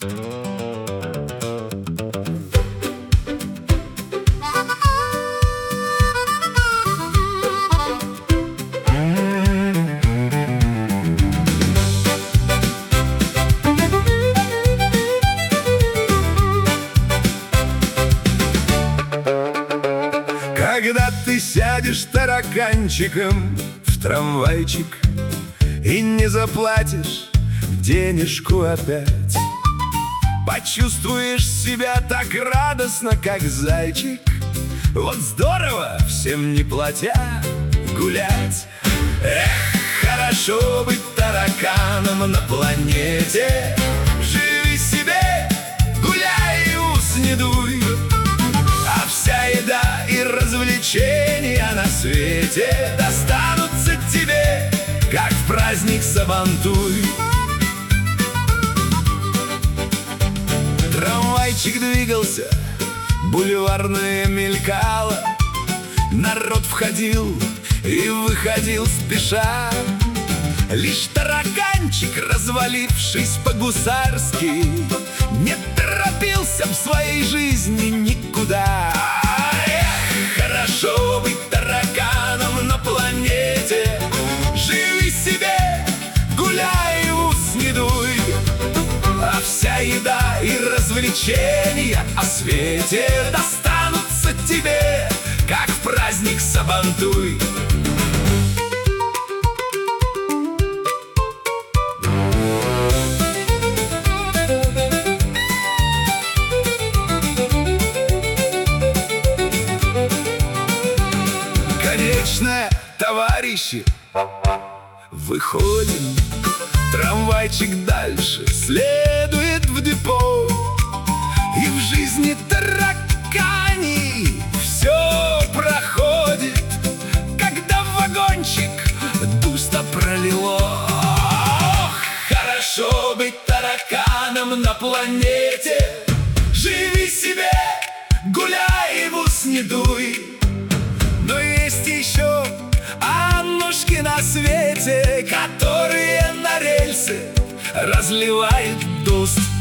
Когда ты сядешь тараканчиком в трамвайчик и не заплатишь денежку опять, почувствуешь себя так радостно, как зайчик. Вот здорово, всем не платя, гулять. Эх, хорошо быть тараканом на планете. Живи себе, гуляй и ус не дуй, а вся еда и развлечения на свете достанутся тебе, как в праздник Сабантуй. Трамвайчик двигался, бульварное мелькало, народ входил и выходил спеша. Лишь тараканчик, развалившись по-гусарски, не торопился в своей жизни никуда. Эх, хорошо быть тараканом на планете. Живи себе, гуляй и ус не дуй, а вся еда и развлечения о свете достанутся тебе, как в праздник Сабантуй. Конечно, товарищи, выходим. Трамвайчик дальше следует в депо. И в жизни таракани все проходит, когда в вагончик густо пролило. Ох, хорошо быть тараканом на планете. Живи себе, гуляй и в ус не дуй. Но есть еще Аннушки на свете, которые на рельсы разливают дуст.